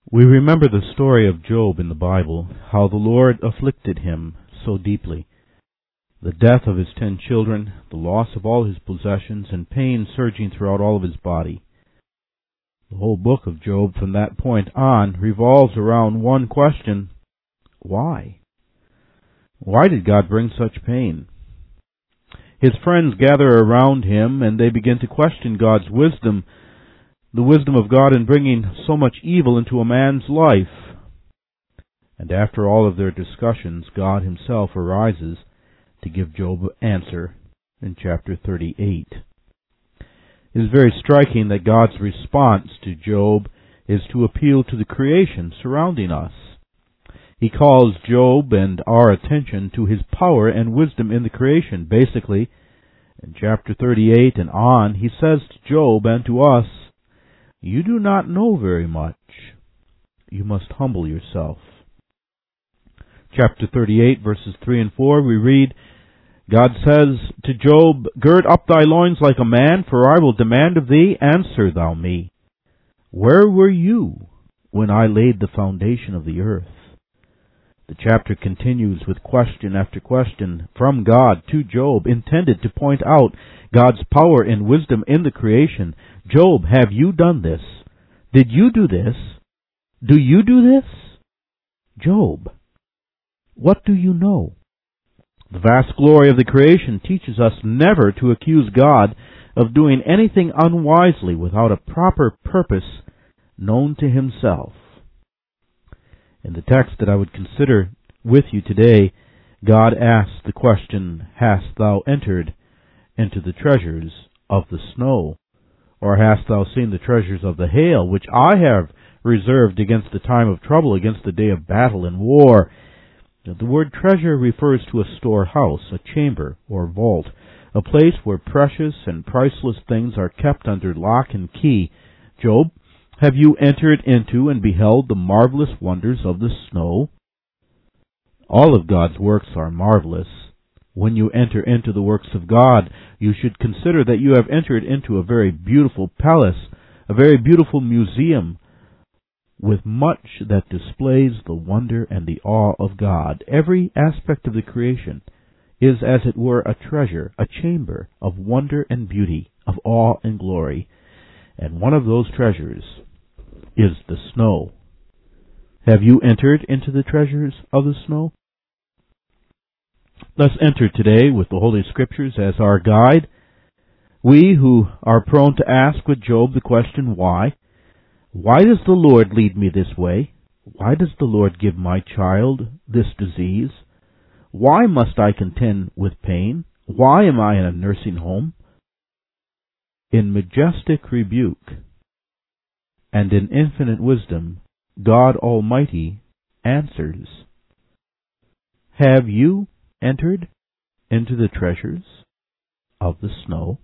We remember the story of Job in the Bible, how the Lord afflicted him so deeply. The death of his 10 children, the loss of all his possessions, and pain surging throughout all of his body. The whole book of Job from that point on revolves around one question: why? Why did God bring such pain? His friends gather around him and they begin to question God's wisdom, the wisdom of God in bringing so much evil into a man's life. And after all of their discussions, God himself arises to give Job an answer in chapter 38. It is very striking that God's response to Job is to appeal to the creation surrounding us. He calls Job and our attention to his power and wisdom in the creation. Basically, in chapter 38 and on, he says to Job and to us, "You do not know very much. You must humble yourself." Chapter 38, verses 3 and 4, we read, God says to Job, "Gird up thy loins like a man, for I will demand of thee, answer thou me. Where were you when I laid the foundation of the earth?" The chapter continues with question after question from God to Job, intended to point out God's power and wisdom in the creation. Job, have you done this? Did you do this? Do you do this? Job, what do you know? The vast glory of the creation teaches us never to accuse God of doing anything unwisely without a proper purpose known to himself. In the text that I would consider with you today, God asks the question, "Hast thou entered into the treasures of the snow? Or hast thou seen the treasures of the hail, which I have reserved against the time of trouble, against the day of battle and war?" The word treasure refers to a storehouse, a chamber or vault, a place where precious and priceless things are kept under lock and key. Job, have you entered into and beheld the marvelous wonders of the snow? All of God's works are marvelous. When you enter into the works of God, you should consider that you have entered into a very beautiful palace, a very beautiful museum, with much that displays the wonder and the awe of God. Every aspect of the creation is, as it were, a treasure, a chamber of wonder and beauty, of awe and glory. And one of those treasures is the snow. Have you entered into the treasures of the snow? Let's enter today with the Holy Scriptures as our guide. We who are prone to ask with Job the question, why? Why does the Lord lead me this way? Why does the Lord give my child this disease? Why must I contend with pain? Why am I in a nursing home? In majestic rebuke and in infinite wisdom, God Almighty answers, "Have you entered into the treasures of the snow?"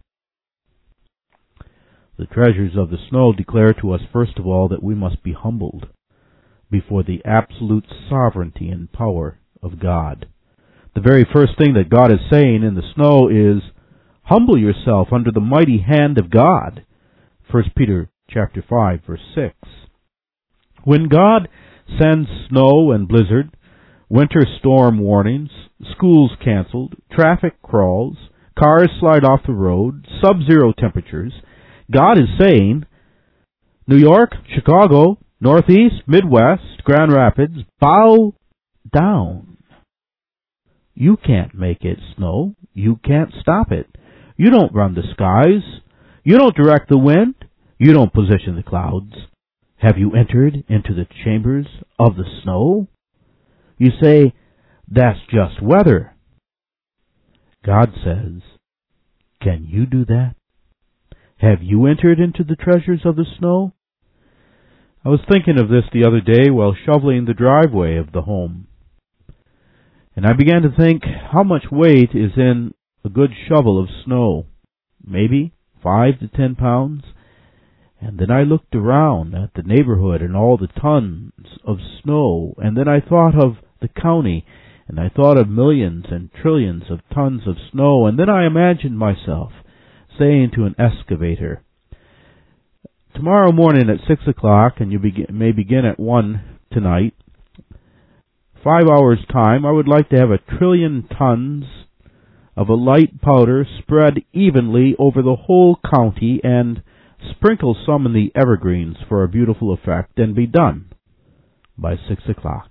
The treasures of the snow declare to us, first of all, that we must be humbled before the absolute sovereignty and power of God. The very first thing that God is saying in the snow is, humble yourself under the mighty hand of God. 1 Peter chapter 5, verse 6. When God sends snow and blizzard, winter storm warnings, schools canceled, traffic crawls, cars slide off the road, sub-zero temperatures, God is saying, New York, Chicago, Northeast, Midwest, Grand Rapids, bow down. You can't make it snow. You can't stop it. You don't run the skies. You don't direct the wind. You don't position the clouds. Have you entered into the chambers of the snow? You say, that's just weather. God says, can you do that? Have you entered into the treasures of the snow? I was thinking of this the other day while shoveling the driveway of the home. And I began to think how much weight is in a good shovel of snow. Maybe 5 to 10 pounds. And then I looked around at the neighborhood and all the tons of snow. And then I thought of the county. And I thought of millions and trillions of tons of snow. And then I imagined myself saying to an excavator, Tomorrow morning at 6 o'clock, and you may begin at 1 tonight, 5 hours' time, I would like to have 1 trillion tons of a light powder spread evenly over the whole county and sprinkle some in the evergreens for a beautiful effect, and be done by 6 o'clock.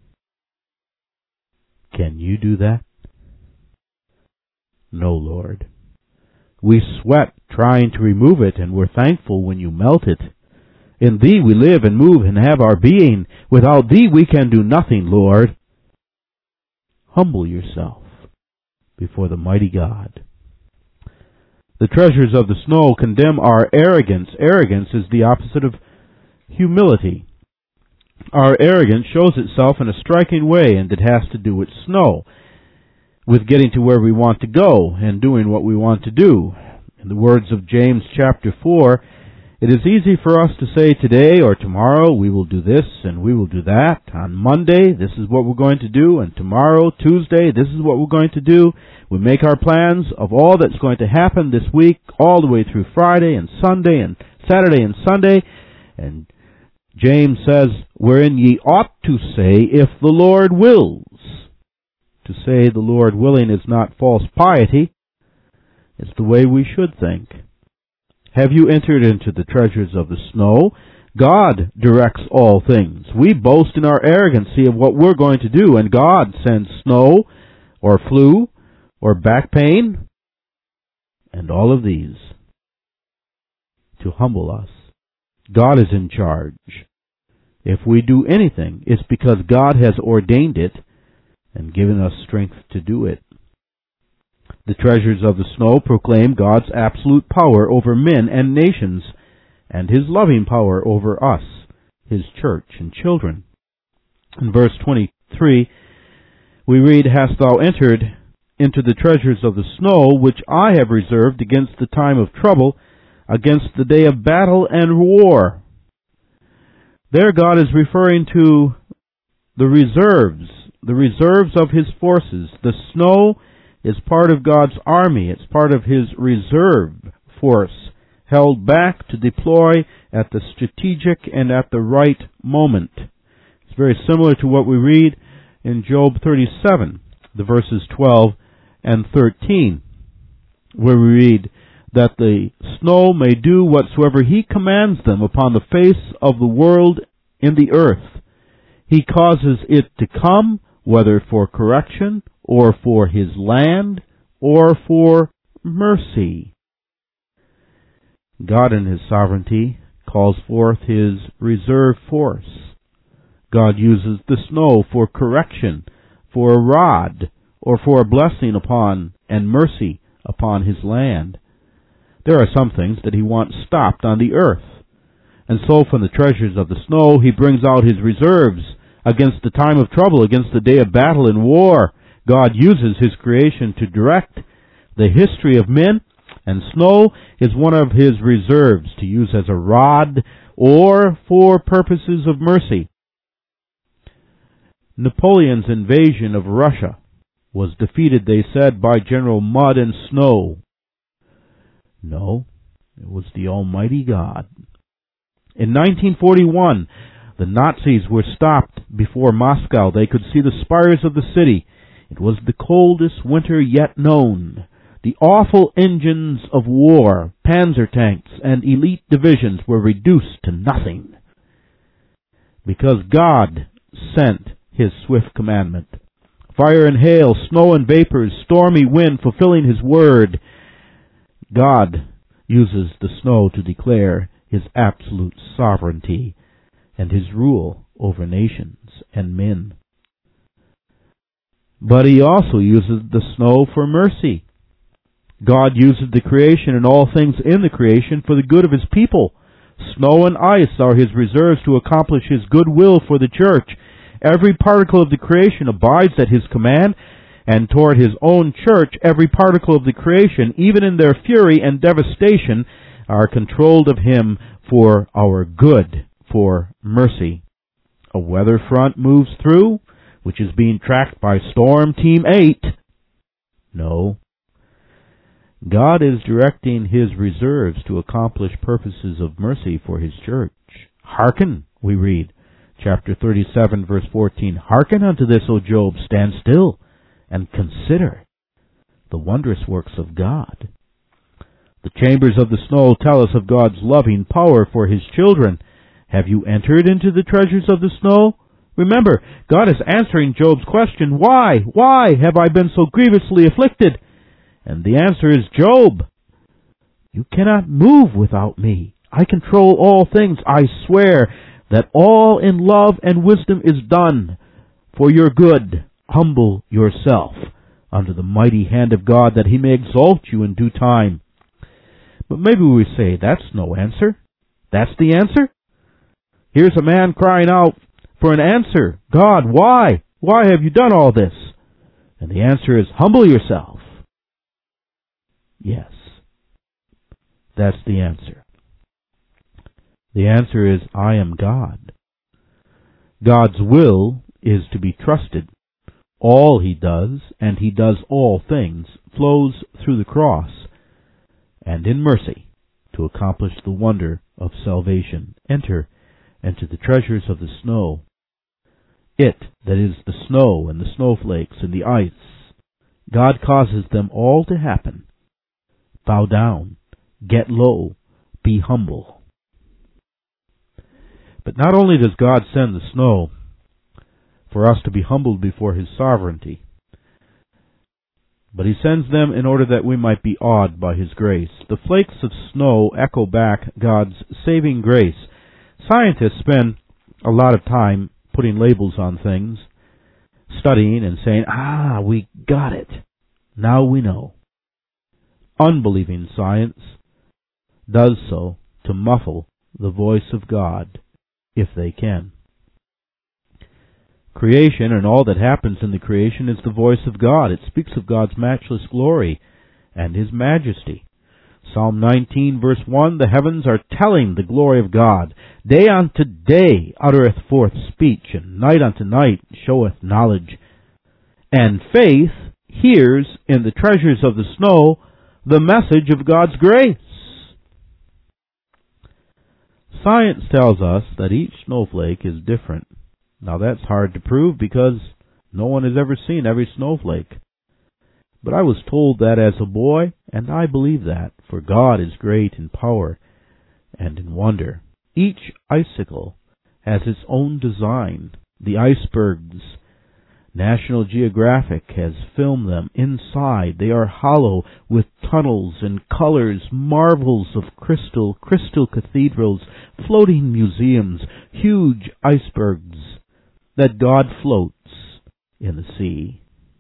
Can you do that? No, Lord. We sweat trying to remove it, and we're thankful when you melt it. In Thee we live and move and have our being. Without Thee we can do nothing, Lord. Humble yourself before the mighty God. The treasures of the snow condemn our arrogance. Arrogance is the opposite of humility. Our arrogance shows itself in a striking way, and it has to do with snow, with getting to where we want to go and doing what we want to do. In the words of James chapter 4, it is easy for us to say today or tomorrow we will do this and we will do that. On Monday, this is what we're going to do, and tomorrow, Tuesday, this is what we're going to do. We make our plans of all that's going to happen this week, all the way through Friday and Sunday and Saturday and Sunday. And James says, wherein ye ought to say, if the Lord wills. To say the Lord willing is not false piety. It's the way we should think. Have you entered into the treasures of the snow? God directs all things. We boast in our arrogancy of what we're going to do, and God sends snow, or flu, or back pain, and all of these to humble us. God is in charge. If we do anything, it's because God has ordained it and given us strength to do it. The treasures of the snow proclaim God's absolute power over men and nations, and His loving power over us, His church and children. In verse 23, we read, Hast thou entered into the treasures of the snow, which I have reserved against the time of trouble, against the day of battle and war? There God is referring to the reserves of His forces. The snow is part of God's army. It's part of His reserve force, held back to deploy at the strategic and at the right moment. It's very similar to what we read in Job 37, the verses 12 and 13, where we read that the snow may do whatsoever He commands them upon the face of the world in the earth. He causes it to come, whether for correction, or for His land, or for mercy. God in His sovereignty calls forth His reserve force. God uses the snow for correction, for a rod, or for a blessing upon and mercy upon His land. There are some things that He wants stopped on the earth. And so from the treasures of the snow He brings out His reserves against the time of trouble, against the day of battle and war. God uses His creation to direct the history of men, and snow is one of His reserves to use as a rod or for purposes of mercy. Napoleon's invasion of Russia was defeated, they said, by General Mud and Snow. No, it was the Almighty God. In 1941, the Nazis were stopped before Moscow. They could see the spires of the city. It was the coldest winter yet known. The awful engines of war, panzer tanks, and elite divisions were reduced to nothing, because God sent His swift commandment. Fire and hail, snow and vapors, stormy wind, fulfilling His word. God uses the snow to declare His absolute sovereignty and His rule over nations and men. But He also uses the snow for mercy. God uses the creation and all things in the creation for the good of His people. Snow and ice are His reserves to accomplish His good will for the church. Every particle of the creation abides at His command, and toward His own church, every particle of the creation, even in their fury and devastation, are controlled of Him for our good, for mercy. A weather front moves through, which is being tracked by Storm Team 8. No. God is directing His reserves to accomplish purposes of mercy for His church. Hearken, we read, chapter 37, verse 14, Hearken unto this, O Job, stand still, and consider the wondrous works of God. The chambers of the snow tell us of God's loving power for His children. Have you entered into the treasures of the snow? Remember, God is answering Job's question, Why? Why have I been so grievously afflicted? And the answer is, Job, you cannot move without me. I control all things. I swear that all in love and wisdom is done for your good. Humble yourself under the mighty hand of God, that He may exalt you in due time. But maybe we say, that's no answer. That's the answer? Here's a man crying out for an answer. God, why? Why have you done all this? And the answer is, humble yourself. Yes, that's the answer. The answer is, I am God. God's will is to be trusted. All He does, and He does all things, flows through the cross and in mercy to accomplish the wonder of salvation. Enter into the treasures of the snow. It, that is the snow and the snowflakes and the ice, God causes them all to happen. Bow down, get low, be humble. But not only does God send the snow for us to be humbled before His sovereignty, but He sends them in order that we might be awed by His grace. The flakes of snow echo back God's saving grace. Scientists spend a lot of time putting labels on things, studying and saying, we got it. Now we know. Unbelieving science does so to muffle the voice of God, if they can. Creation and all that happens in the creation is the voice of God. It speaks of God's matchless glory and His majesty. Psalm 19, verse 1, the heavens are telling the glory of God. Day unto day uttereth forth speech, and night unto night showeth knowledge. And faith hears in the treasures of the snow the message of God's grace. Science tells us that each snowflake is different. Now that's hard to prove because no one has ever seen every snowflake. But I was told that as a boy, and I believe that, for God is great in power and in wonder. Each icicle has its own design. The icebergs, National Geographic has filmed them inside. They are hollow with tunnels and colors, marvels of crystal cathedrals, floating museums, huge icebergs that God floats in the sea.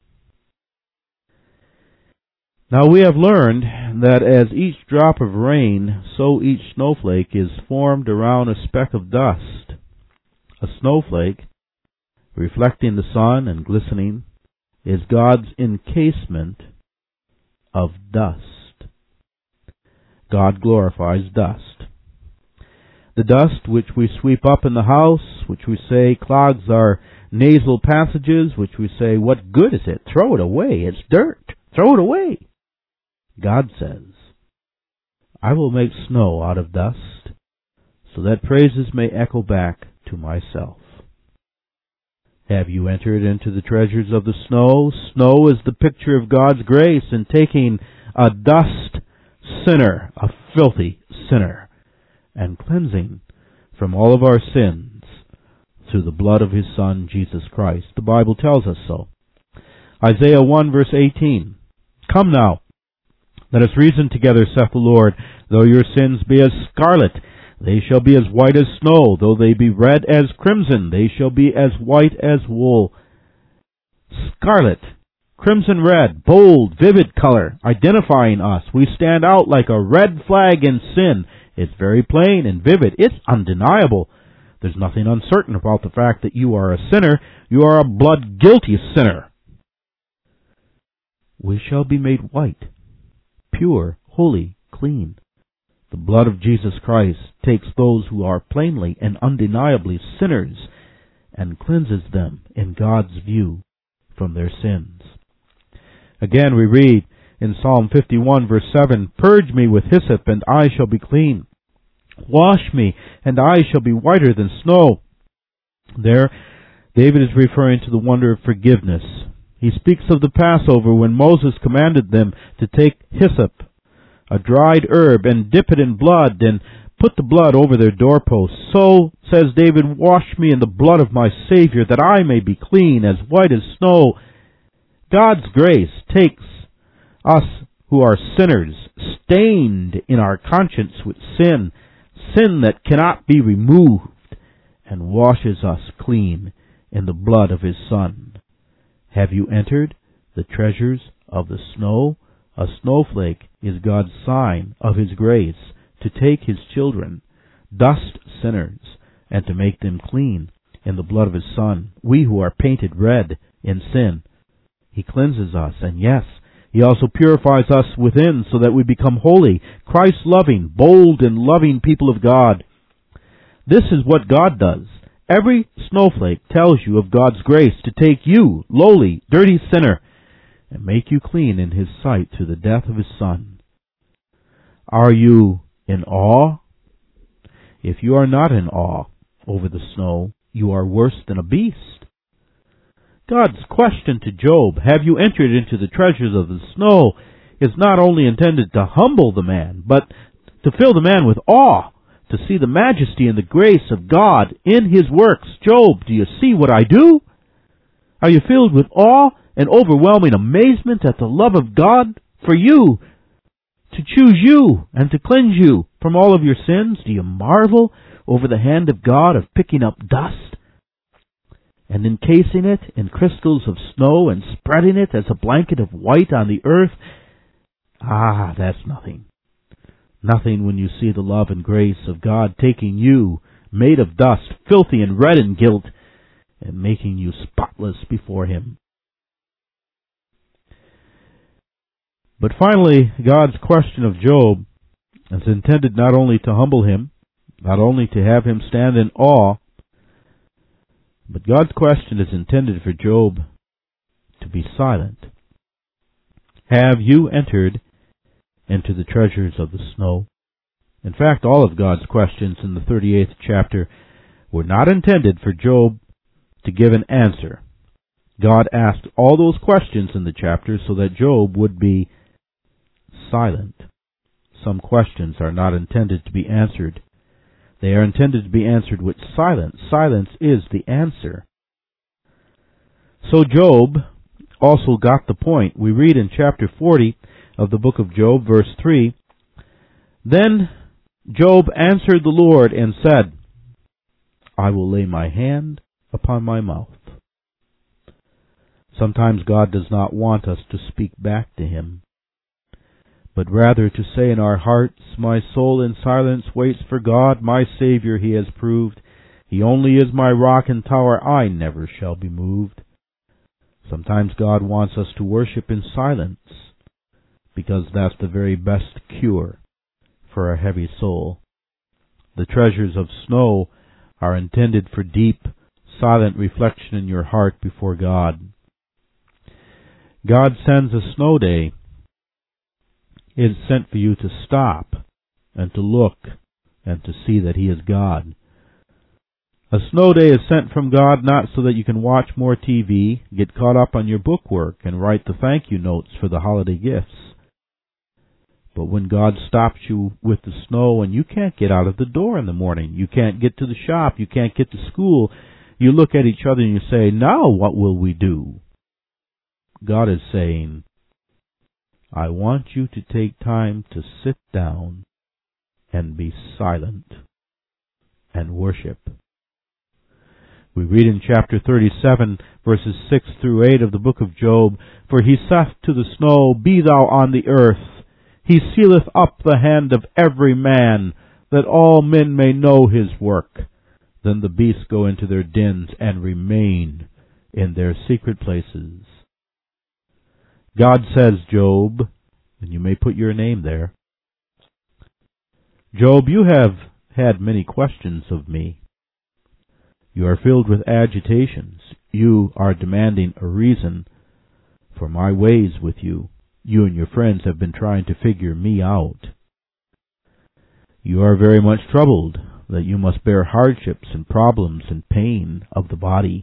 Now we have learned that as each drop of rain, so each snowflake is formed around a speck of dust. A snowflake, reflecting the sun and glistening, is God's encasement of dust. God glorifies dust. The dust which we sweep up in the house, which we say clogs our nasal passages, which we say, what good is it? Throw it away. It's dirt. Throw it away. God says, I will make snow out of dust, so that praises may echo back to myself. Have you entered into the treasures of the snow? Snow is the picture of God's grace in taking a dust sinner, a filthy sinner, and cleansing from all of our sins through the blood of His Son, Jesus Christ. The Bible tells us so. Isaiah 1, verse 18. Come now, let us reason together, saith the Lord. Though your sins be as scarlet, they shall be as white as snow. Though they be red as crimson, they shall be as white as wool. Scarlet, crimson red, bold, vivid color, identifying us. We stand out like a red flag in sin. It's very plain and vivid. It's undeniable. There's nothing uncertain about the fact that you are a sinner. You are a blood-guilty sinner. We shall be made white, pure, holy, clean. The blood of Jesus Christ takes those who are plainly and undeniably sinners and cleanses them in God's view from their sins. Again we read, in Psalm 51 verse 7, "Purge me with hyssop, and I shall be clean. Wash me, and I shall be whiter than snow." There, David is referring to the wonder of forgiveness. He speaks of the Passover when Moses commanded them to take hyssop, a dried herb, and dip it in blood, and put the blood over their doorposts. "So," says David, "wash me in the blood of my Savior, that I may be clean, as white as snow." God's grace takes us who are sinners, stained in our conscience with sin that cannot be removed, and washes us clean in the blood of His Son. Have you entered the treasures of the snow? A snowflake is God's sign of His grace to take His children, dust sinners, and to make them clean in the blood of His Son. We who are painted red in sin, He cleanses us, and yes, He also purifies us within so that we become holy, Christ-loving, bold, and loving people of God. This is what God does. Every snowflake tells you of God's grace to take you, lowly, dirty sinner, and make you clean in His sight through the death of His Son. Are you in awe? If you are not in awe over the snow, you are worse than a beast. God's question to Job, "Have you entered into the treasures of the snow?" is not only intended to humble the man, but to fill the man with awe, to see the majesty and the grace of God in His works. "Job, do you see what I do?" Are you filled with awe and overwhelming amazement at the love of God for you, to choose you and to cleanse you from all of your sins? Do you marvel over the hand of God of picking up dust and encasing it in crystals of snow and spreading it as a blanket of white on the earth? That's nothing. Nothing when you see the love and grace of God taking you, made of dust, filthy and red in guilt, and making you spotless before Him. But finally, God's question of Job is intended not only to humble him, not only to have him stand in awe, but God's question is intended for Job to be silent. Have you entered into the treasures of the snow? In fact, all of God's questions in the 38th chapter were not intended for Job to give an answer. God asked all those questions in the chapter so that Job would be silent. Some questions are not intended to be answered. They are intended to be answered with silence. Silence is the answer. So Job also got the point. We read in chapter 40 of the book of Job, verse 3, "Then Job answered the Lord and said, I will lay my hand upon my mouth." Sometimes God does not want us to speak back to Him, but rather to say in our hearts, "My soul in silence waits for God, my Savior He has proved. He only is my rock and tower, I never shall be moved." Sometimes God wants us to worship in silence, because that's the very best cure for a heavy soul. The treasures of snow are intended for deep, silent reflection in your heart before God. God sends a snow day. It is sent for you to stop and to look and to see that He is God. A snow day is sent from God not so that you can watch more TV, get caught up on your bookwork, and write the thank you notes for the holiday gifts. But when God stops you with the snow and you can't get out of the door in the morning, you can't get to the shop, you can't get to school, you look at each other and you say, "Now what will we do?" God is saying, "I want you to take time to sit down and be silent and worship." We read in chapter 37, verses 6 through 8 of the book of Job, "For He saith to the snow, Be thou on the earth. He sealeth up the hand of every man, that all men may know his work. Then the beasts go into their dens and remain in their secret places." God says, Job, and you may put your name there, "Job, you have had many questions of me. You are filled with agitations. You are demanding a reason for my ways with you. You and your friends have been trying to figure me out. You are very much troubled that you must bear hardships and problems and pain of the body.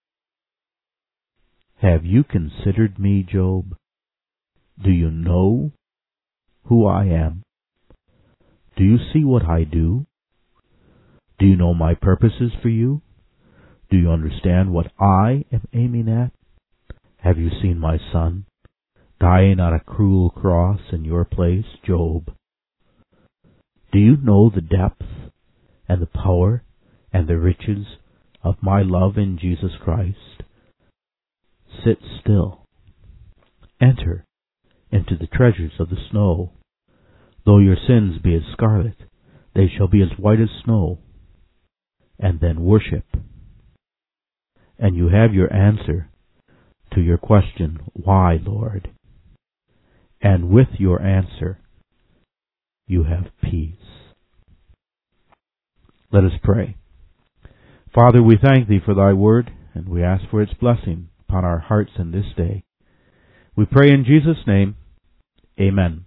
Have you considered me, Job? Do you know who I am? Do you see what I do? Do you know my purposes for you? Do you understand what I am aiming at? Have you seen my son dying on a cruel cross in your place, Job? Do you know the depth and the power and the riches of my love in Jesus Christ? Sit still. Enter into the treasures of the snow. Though your sins be as scarlet, they shall be as white as snow. And then worship. And you have your answer to your question, why, Lord? And with your answer, you have peace. Let us pray. Father, we thank Thee for Thy word, and we ask for its blessing upon our hearts in this day. We pray in Jesus' name, Amen.